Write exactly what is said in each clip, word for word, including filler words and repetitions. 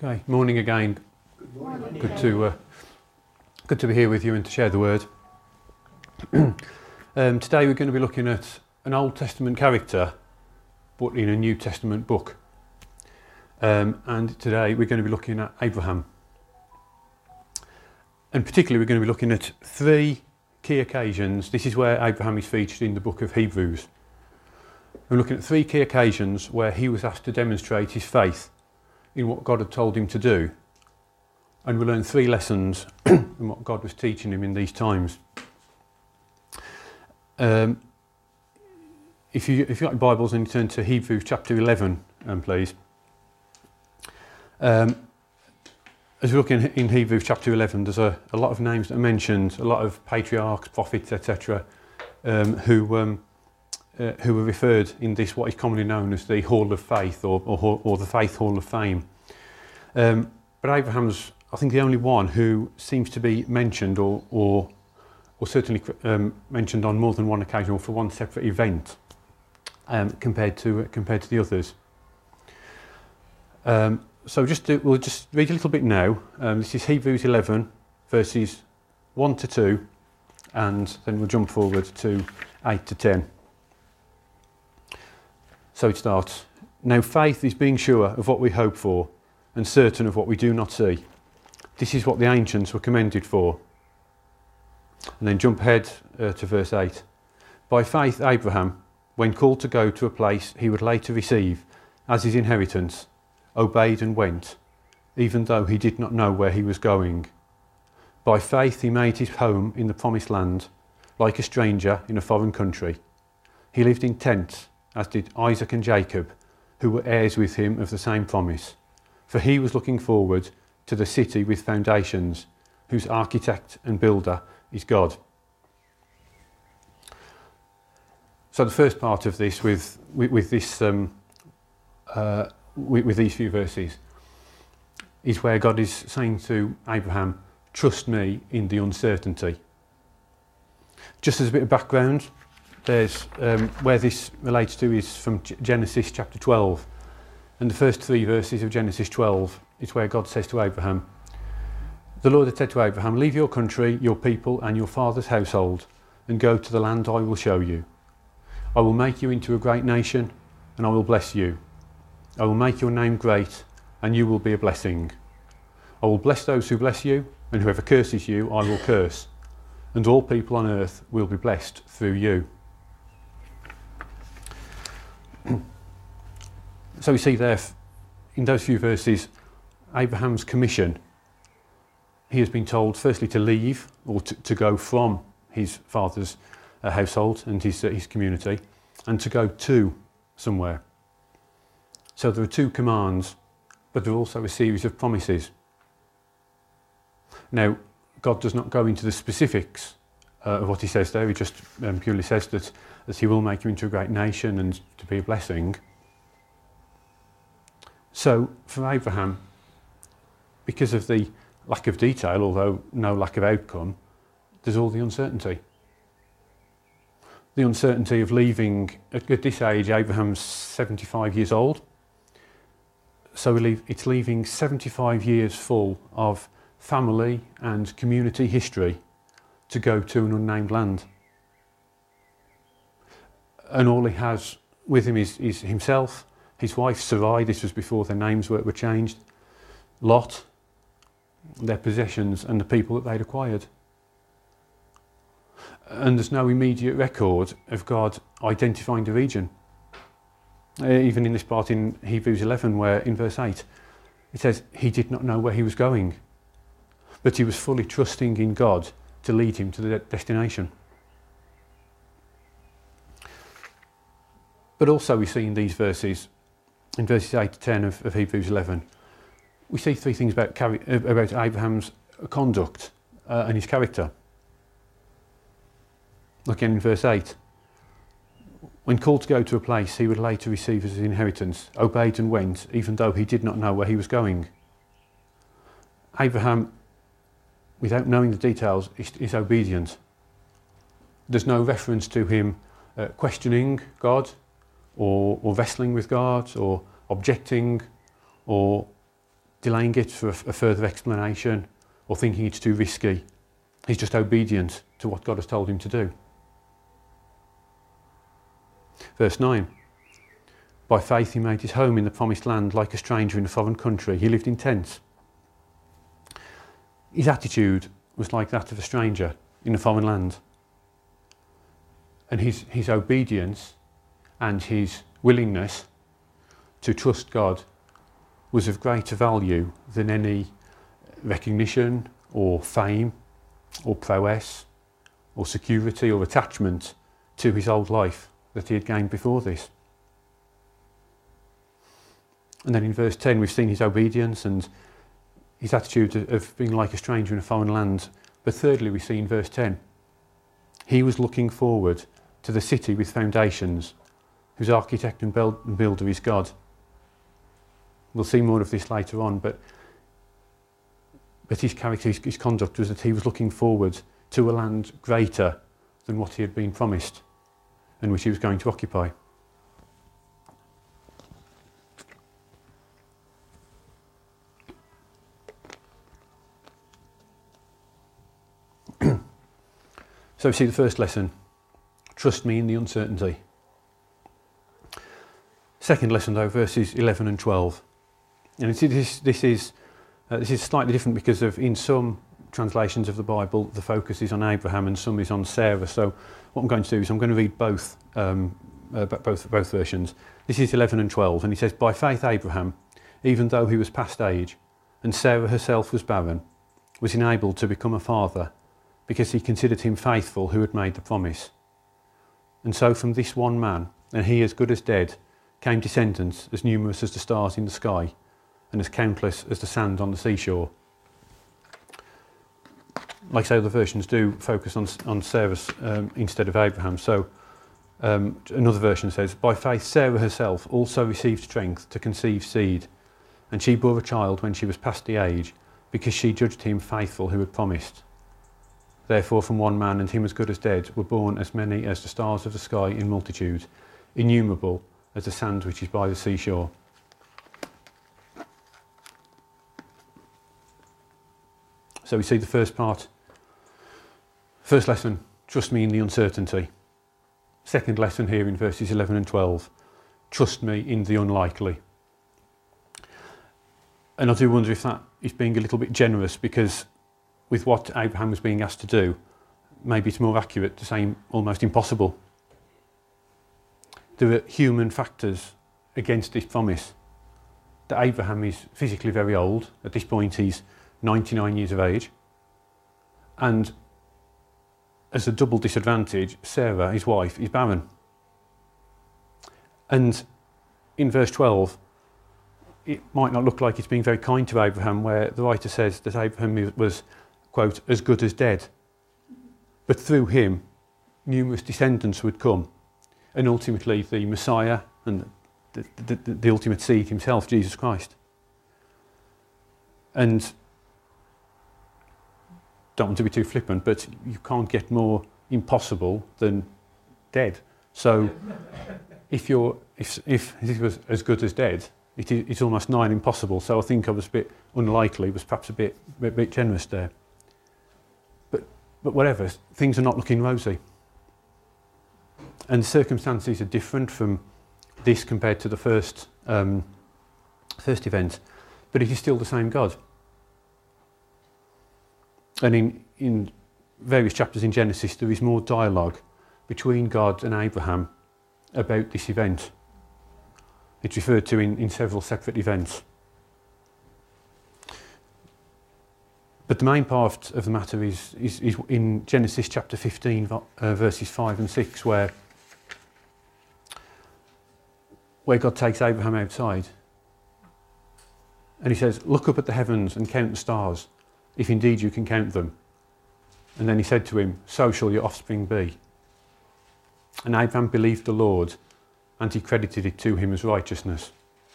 Okay, morning again. Good morning. Good to uh, good to be here with you and to share the word. um, today we're going to be looking at an Old Testament character, but in a New Testament book. Um, and today we're going to be looking at Abraham. And particularly we're going to be looking at three key occasions. This is where Abraham is featured in the book of Hebrews. We're looking at three key occasions where he was asked to demonstrate his faith in what God had told him to do. And we'll learn three lessons in what God was teaching him in these times. Um, if, you, if you've got your Bibles and you turn to Hebrews chapter eleven, um, please. Um, as we look in, in Hebrews chapter eleven, there's a, a lot of names that are mentioned, a lot of patriarchs, prophets, et cetera, um, who um, uh, who were referred in this what is commonly known as the Hall of Faith or, or, or the Faith Hall of Fame. Um, but Abraham's, I think, the only one who seems to be mentioned or or, or certainly um, mentioned on more than one occasion or for one separate event um, compared to uh, compared to the others. Um, So just to, we'll just read a little bit now. Um, this is Hebrews eleven, verses one to two, and then we'll jump forward to eight to ten. So it starts, "Now faith is being sure of what we hope for, and certain of what we do not see. This is what the ancients were commended for." And then jump ahead uh, to verse eight. "By faith Abraham, when called to go to a place he would later receive as his inheritance, obeyed and went, even though he did not know where he was going. By faith he made his home in the promised land, like a stranger in a foreign country. He lived in tents, as did Isaac and Jacob, who were heirs with him of the same promise. For he was looking forward to the city with foundations, whose architect and builder is God." So the first part of this, with with, with this. Um, uh, With, with these few verses, is where God is saying to Abraham, trust me in the uncertainty. Just as a bit of background, there's um, where this relates to is from Genesis chapter twelve, and the first three verses of Genesis twelve is where God says to Abraham, "The Lord had said to Abraham, leave your country, your people and your father's household and go to the land I will show you. I will make you into a great nation and I will bless you. I will make your name great, and you will be a blessing. I will bless those who bless you, and whoever curses you, I will curse. And all people on earth will be blessed through you." So we see there, in those few verses, Abraham's commission. He has been told, firstly, to leave, or to, to go from his father's uh, household and his, uh, his community, and to go to somewhere. So there are two commands, but there are also a series of promises. Now, God does not go into the specifics uh, of what he says there. He just um, purely says that, that he will make you into a great nation and to be a blessing. So for Abraham, because of the lack of detail, although no lack of outcome, there's all the uncertainty. The uncertainty of leaving, at, at this age, Abraham's seventy-five years old. So it's leaving seventy-five years full of family and community history to go to an unnamed land. And all he has with him is, is himself, his wife Sarai, this was before their names were, were changed, Lot, their possessions and the people that they'd acquired. And there's no immediate record of God identifying the region. Uh, even in this part in Hebrews eleven, where in verse eight it says he did not know where he was going, but he was fully trusting in God to lead him to the de- destination. But also we see in these verses, in verses eight to ten of, of Hebrews eleven, we see three things about, about Abraham's conduct uh, and his character. Again in verse eight, when called to go to a place he would later receive as his inheritance, obeyed and went, even though he did not know where he was going. Abraham, without knowing the details, is, is obedient. There's no reference to him uh, questioning God, or, or wrestling with God, or objecting, or delaying it for a, a further explanation or thinking it's too risky. He's just obedient to what God has told him to do. Verse nine. By faith he made his home in the promised land like a stranger in a foreign country. He lived in tents. His attitude was like that of a stranger in a foreign land. And his, his obedience and his willingness to trust God was of greater value than any recognition or fame or prowess or security or attachment to his old life that he had gained before this. And then in verse ten we've seen his obedience and his attitude of being like a stranger in a foreign land. But thirdly we see in verse ten, he was looking forward to the city with foundations, whose architect and builder is God. We'll see more of this later on, but, but his character, his, his conduct was that he was looking forward to a land greater than what he had been promised and which he was going to occupy. So we see the first lesson, trust me in the uncertainty. Second lesson though, verses eleven and twelve. And this, this, is, uh, this is slightly different because of in some translations of the Bible the focus is on Abraham and some is on Sarah. So what I'm going to do is I'm going to read both, um, uh, both, both versions. This is eleven and twelve, and he says, by faith Abraham, even though he was past age, and Sarah herself was barren, was enabled to become a father, because he considered him faithful who had made the promise. And so from this one man, and he as good as dead, came descendants as numerous as the stars in the sky, and as countless as the sand on the seashore. Like I say, the versions do focus on, on Sarah um, instead of Abraham. So um, another version says, by faith Sarah herself also received strength to conceive seed, and she bore a child when she was past the age, because she judged him faithful who had promised. Therefore from one man, and him as good as dead, were born as many as the stars of the sky in multitude, innumerable as the sand which is by the seashore. So we see the first part. First lesson, trust me in the uncertainty. Second lesson here in verses eleven and twelve, trust me in the unlikely. And I do wonder if that is being a little bit generous, because with what Abraham was being asked to do, maybe it's more accurate to say almost impossible. There are human factors against this promise. That Abraham is physically very old. At this point he's ninety-nine years of age. And as a double disadvantage, Sarah, his wife, is barren. And in verse twelve, it might not look like it's being very kind to Abraham, where the writer says that Abraham was, quote, as good as dead. But through him, numerous descendants would come. And ultimately the Messiah and the, the, the, the ultimate seed himself, Jesus Christ. And don't want to be too flippant, but you can't get more impossible than dead. So if you're if if this was as good as dead, it is, it's almost nigh impossible. So I think I was a bit unlikely, was perhaps a bit a bit generous there. But but whatever, things are not looking rosy. And the circumstances are different from this compared to the first um, first event, but it is still the same God. And in, in various chapters in Genesis, there is more dialogue between God and Abraham about this event. It's referred to in, in several separate events. But the main part of the matter is, is, is in Genesis chapter fifteen, uh, verses five and six, where, where God takes Abraham outside. And he says, look up at the heavens and count the stars, if indeed you can count them. And then he said to him, so shall your offspring be. And Abraham believed the Lord, and he credited it to him as righteousness.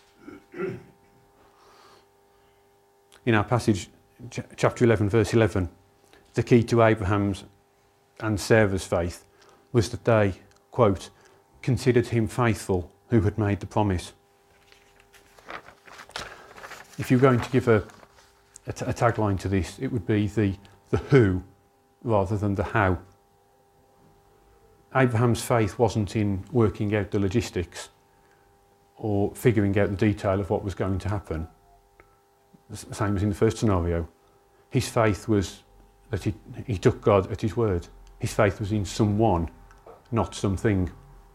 In our passage, ch- chapter eleven, verse eleven, the key to Abraham's and Sarah's faith was that they, quote, considered him faithful who had made the promise. if you're going to give a, a, t- a tagline to this, it would be the, the who rather than the how. Abraham's faith wasn't in working out the logistics or figuring out the detail of what was going to happen, the same as in the first scenario. His faith was that he, he took God at his word. His faith was in someone, not something.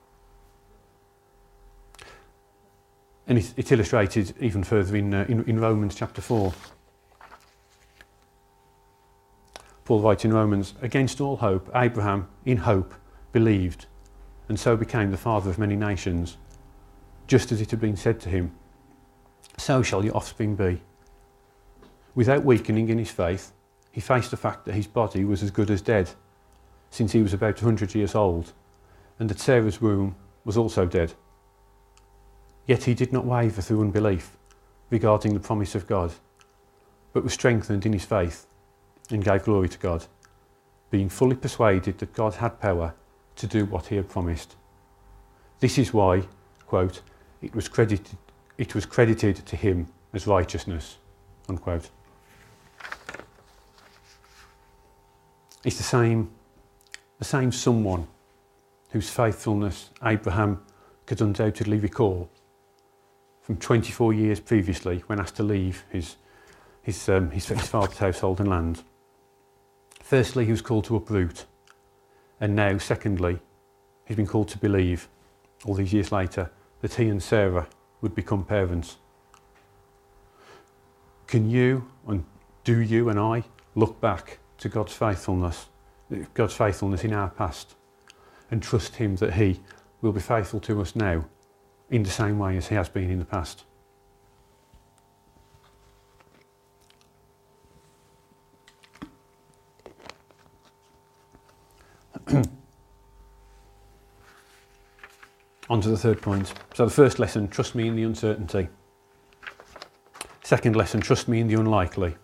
And it's, it's illustrated even further in, uh, in, in Romans chapter four. Paul writes in Romans, "Against all hope, Abraham, in hope, believed, and so became the father of many nations, just as it had been said to him, so shall your offspring be." Without weakening in his faith, he faced the fact that his body was as good as dead, since he was about one hundred years old, and that Sarah's womb was also dead. Yet he did not waver through unbelief regarding the promise of God, but was strengthened in his faith and gave glory to God, being fully persuaded that God had power to do what he had promised. This is why, quote, it was credited, it was credited to him as righteousness, unquote. It's the same, the same someone whose faithfulness Abraham could undoubtedly recall from twenty-four years previously when asked to leave his, his, um, his, his father's household and land. Firstly, he was called to uproot, and now, secondly, he's been called to believe, all these years later, that he and Sarah would become parents. Can you, and do you and I, look back to God's faithfulness, God's faithfulness in our past, and trust him that he will be faithful to us now in the same way as he has been in the past? On to the third point. So the first lesson, trust me in the uncertainty. Second lesson, trust me in the unlikely.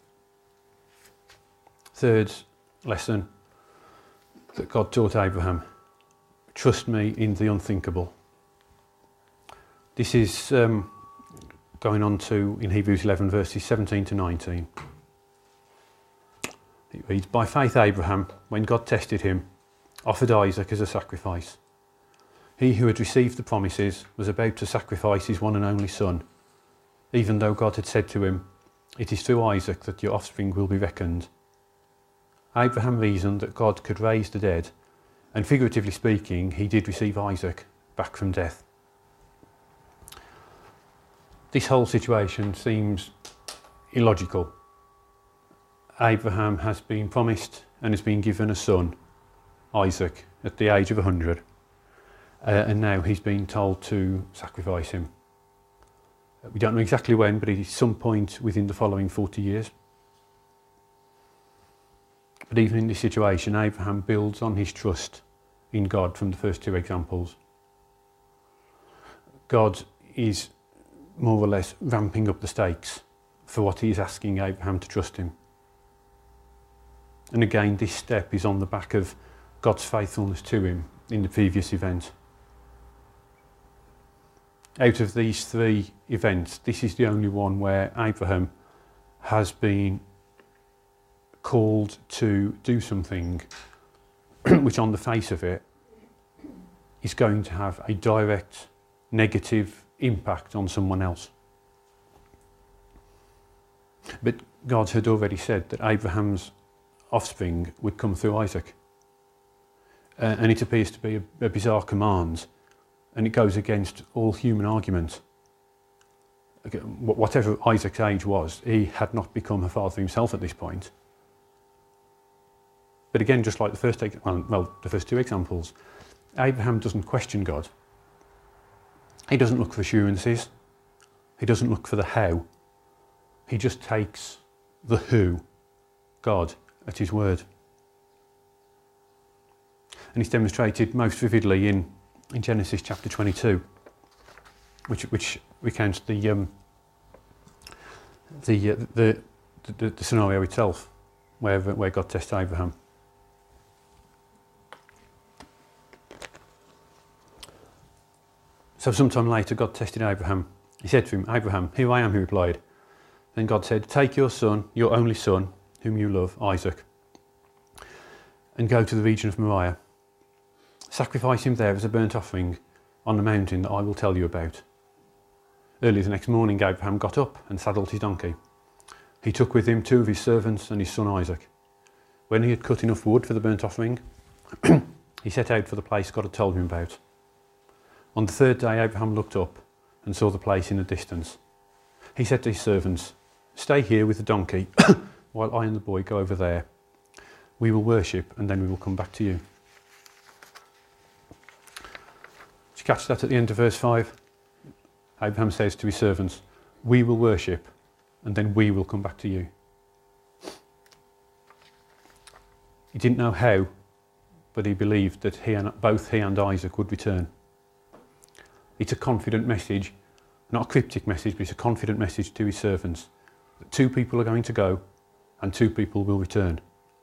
Third lesson that God taught Abraham, trust me in the unthinkable. This is um, going on to, in Hebrews eleven, verses seventeen to nineteen. It reads, "By faith Abraham, when God tested him, offered Isaac as a sacrifice. He who had received the promises was about to sacrifice his one and only son, even though God had said to him, 'It is through Isaac that your offspring will be reckoned.' Abraham reasoned that God could raise the dead, and figuratively speaking, he did receive Isaac back from death." This whole situation seems illogical. Abraham has been promised and has been given a son, Isaac, at the age of one hundred, uh, and now he's been told to sacrifice him. We don't know exactly when, but it is some point within the following forty years. But even in this situation, Abraham builds on his trust in God from the first two examples. God is more or less ramping up the stakes for what he is asking Abraham to trust him. And again, this step is on the back of God's faithfulness to him in the previous event. Out of these three events, this is the only one where Abraham has been called to do something which on the face of it is going to have a direct negative impact on someone else. But God had already said that Abraham's offspring would come through Isaac. Uh, and it appears to be a, a bizarre command, and it goes against all human argument. Okay, whatever Isaac's age was, he had not become a father himself at this point. But again, just like the first, well, well, the first two examples, Abraham doesn't question God. He doesn't look for assurances. He doesn't look for the how. He just takes the who, God, at his word. And it's demonstrated most vividly in, in Genesis chapter twenty-two, which which recounts the um, the, uh, the, the the scenario itself, where where God tests Abraham. So sometime later, God tested Abraham. He said to him, "Abraham, here I am," he replied. Then God said, take your son, your only son, whom you love, Isaac, and go to the region of Moriah. Sacrifice him there as a burnt offering on the mountain that I will tell you about. Early the next morning, Abraham got up and saddled his donkey. He took with him two of his servants and his son Isaac. When he had cut enough wood for the burnt offering, he set out for the place God had told him about. On the third day, Abraham looked up and saw the place in the distance. He said to his servants, stay here with the donkey while I and the boy go over there. We will worship and then we will come back to you. Did you catch that at the end of verse five? Abraham says to his servants, we will worship and then we will come back to you. He didn't know how, but he believed that he and, both he and Isaac would return. It's a confident message, not a cryptic message, but it's a confident message to his servants. That two people are going to go and two people will return.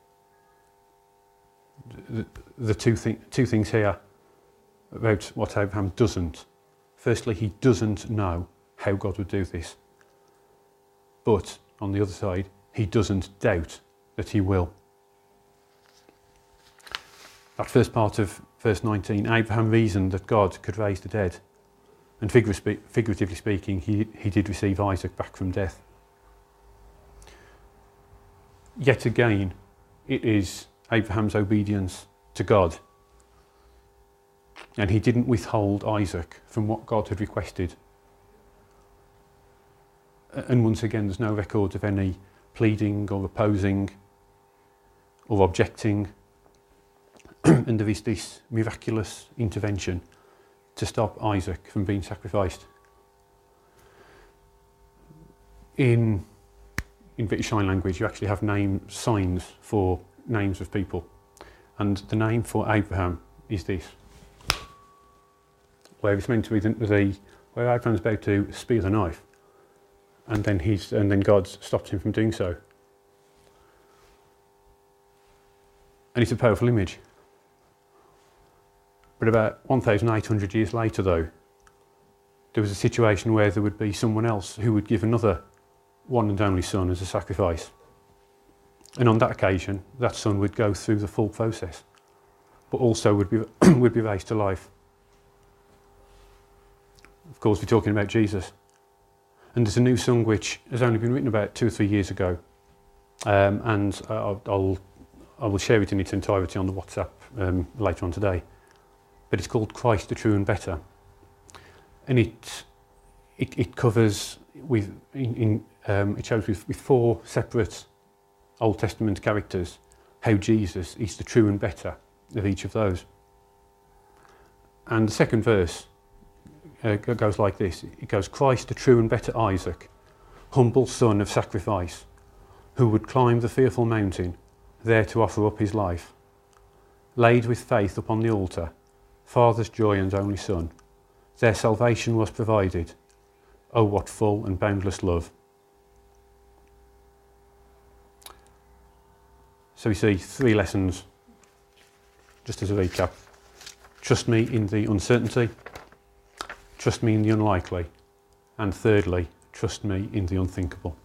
The, the two, thi- two things here about what Abraham doesn't. Firstly, he doesn't know how God would do this. But on the other side, he doesn't doubt that he will. That first part of verse nineteen, Abraham reasoned that God could raise the dead. And figuratively speaking, he, he did receive Isaac back from death. Yet again, it is Abraham's obedience to God. And he didn't withhold Isaac from what God had requested. And once again, there's no record of any pleading or opposing or objecting. And there is this miraculous intervention to stop Isaac from being sacrificed. In, in British Sign Language, you actually have name signs for names of people. And the name for Abraham is this. Where it's meant to be the, the where Abraham's about to spear the knife, and then he's and then God stops him from doing so. And it's a powerful image. But about one thousand eight hundred years later, though, there was a situation where there would be someone else who would give another one and only son as a sacrifice. And on that occasion, that son would go through the full process, but also would be would be raised to life. Of course, we're talking about Jesus. And there's a new song which has only been written about two or three years ago. Um, and I'll, I'll, I will share it in its entirety on the WhatsApp um, later on today. But it's called Christ the True and Better. And it it, it covers, with in, in um, it shows with, with four separate Old Testament characters how Jesus is the true and better of each of those. And the second verse uh, goes like this. It goes, Christ the true and better Isaac, humble son of sacrifice, who would climb the fearful mountain, there to offer up his life. Laid with faith upon the altar, Father's joy and only Son, their salvation was provided. Oh, what full and boundless love. So we see three lessons, just as a recap. Trust me in the uncertainty, trust me in the unlikely, and thirdly, trust me in the unthinkable.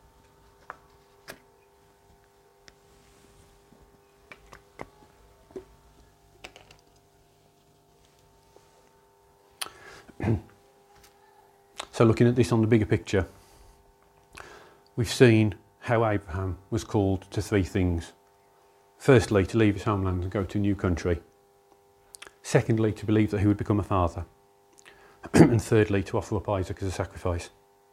So looking at this on the bigger picture, we've seen how Abraham was called to three things. Firstly, to leave his homeland and go to a new country. Secondly, to believe that he would become a father. And thirdly, to offer up Isaac as a sacrifice.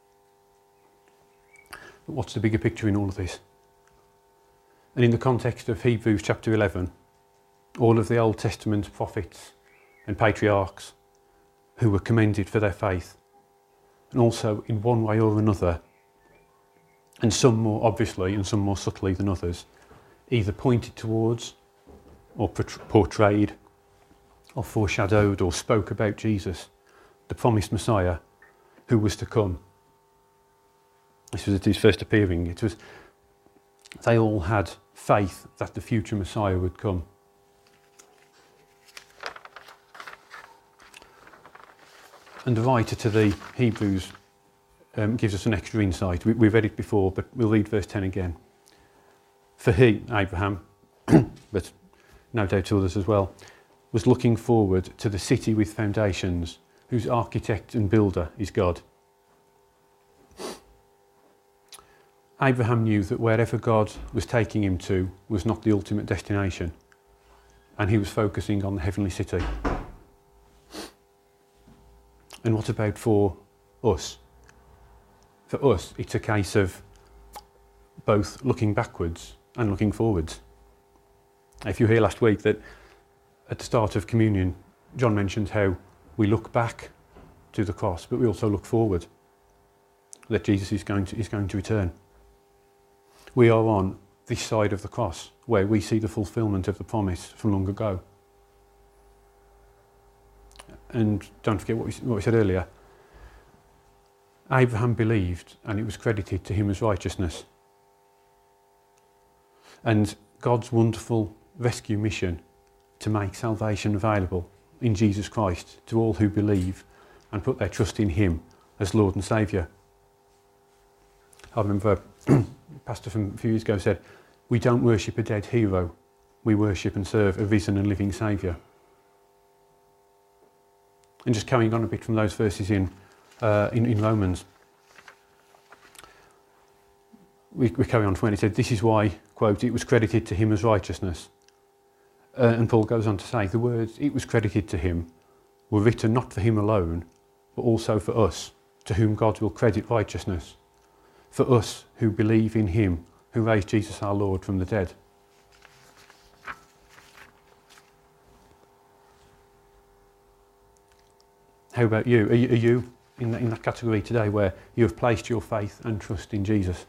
But what's the bigger picture in all of this? And in the context of Hebrews chapter eleven, all of the Old Testament prophets and patriarchs who were commended for their faith, and also in one way or another, and some more obviously and some more subtly than others, either pointed towards or portrayed or foreshadowed or spoke about Jesus, the promised Messiah who was to come. This was at his first appearing. It was, they all had faith that the future Messiah would come. And the writer to the Hebrews um, gives us an extra insight. We, we've read it before, but we'll read verse ten again. For he, Abraham, but no doubt to others as well, was looking forward to the city with foundations, whose architect and builder is God. Abraham knew that wherever God was taking him to was not the ultimate destination, and he was focusing on the heavenly city. And what about for us? For us, it's a case of both looking backwards and looking forwards. If you hear last week that at the start of communion, John mentioned how we look back to the cross, but we also look forward, that Jesus is going to, is going to return. We are on this side of the cross, where we see the fulfilment of the promise from long ago. And don't forget what we, what we said earlier. Abraham believed, and it was credited to him as righteousness. And God's wonderful rescue mission to make salvation available in Jesus Christ to all who believe and put their trust in him as Lord and Saviour. I remember a pastor from a few years ago said, we don't worship a dead hero, we worship and serve a risen and living Saviour. And just carrying on a bit from those verses in, uh, in, in Romans, we, we carry on from when it said, this is why, quote, it was credited to him as righteousness. Uh, and Paul goes on to say, the words, it was credited to him, were written not for him alone, but also for us, to whom God will credit righteousness, for us who believe in him who raised Jesus our Lord from the dead. How about you? Are you, are you in, that, in that category today where you have placed your faith and trust in Jesus?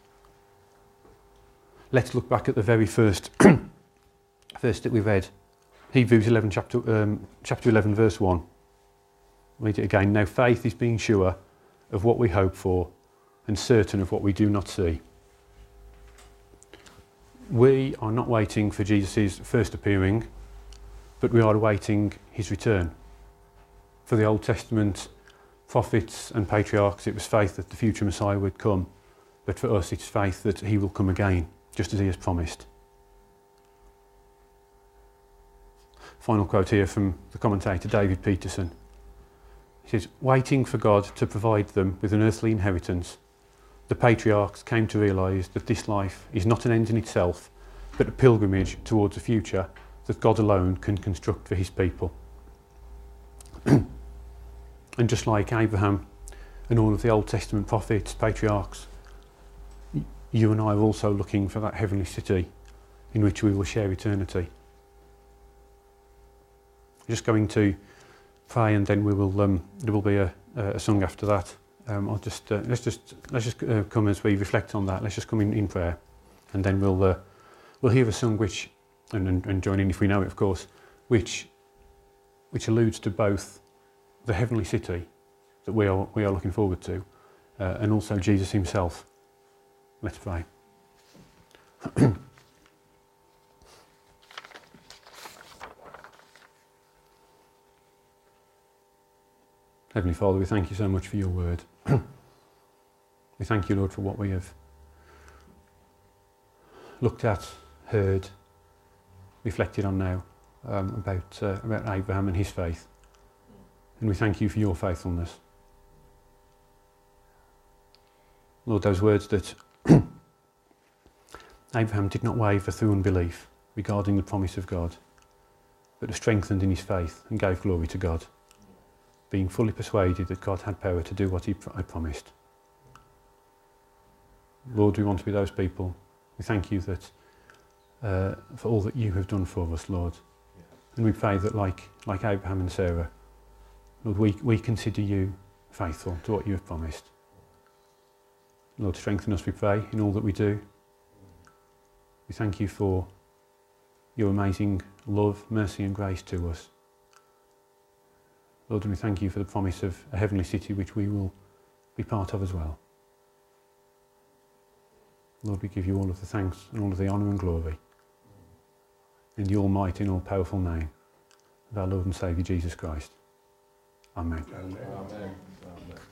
Let's look back at the very first verse that we read, Hebrews eleven, chapter, um, chapter eleven, verse one. Read it again. Now faith is being sure of what we hope for and certain of what we do not see. We are not waiting for Jesus' first appearing, but we are awaiting his return. For the Old Testament prophets and patriarchs, it was faith that the future Messiah would come, but for us it's faith that he will come again, just as he has promised. Final quote here from the commentator David Peterson. He says, waiting for God to provide them with an earthly inheritance, the patriarchs came to realise that this life is not an end in itself, but a pilgrimage towards a future that God alone can construct for his people. And just like Abraham and all of the Old Testament prophets, patriarchs, you and I are also looking for that heavenly city in which we will share eternity. We're just going to pray, and then we will. Um, there will be a, a song after that. Um, I'll just uh, let's just let's just uh, come as we reflect on that. Let's just come in, in prayer, and then we'll uh, we'll hear a song which, and, and, and join in if we know it, of course, which which alludes to both the heavenly city that we are we are looking forward to, uh, and also Jesus himself. Let's pray. Heavenly Father, we thank you so much for your word. We thank you, Lord, for what we have looked at, heard, reflected on now um, about, uh, about Abraham and his faith. And we thank you for your faithfulness. Lord, those words that Abraham did not waver through unbelief regarding the promise of God, but was strengthened in his faith and gave glory to God, being fully persuaded that God had power to do what he had promised. Lord, we want to be those people. We thank you that uh, for all that you have done for us, Lord. And we pray that like, like Abraham and Sarah, Lord, we, we consider you faithful to what you have promised. Lord, strengthen us, we pray, in all that we do. We thank you for your amazing love, mercy and grace to us. Lord, and we thank you for the promise of a heavenly city which we will be part of as well. Lord, we give you all of the thanks and all of the honour and glory in the almighty and all-powerful name of our Lord and Saviour Jesus Christ. Amen. Amen. Amen.